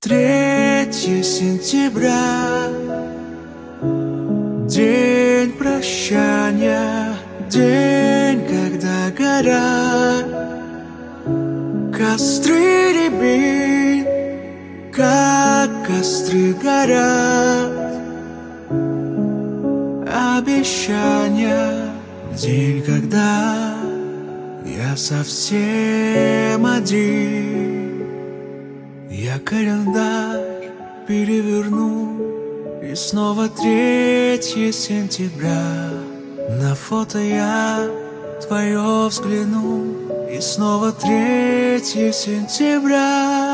3 сентября, день прощания, день, когда горят костры рябин, как костры горят обещания. День, когда я совсем один. Я календарь переверну, и снова 3 сентября. На фото я твое взгляну, и снова 3 сентября.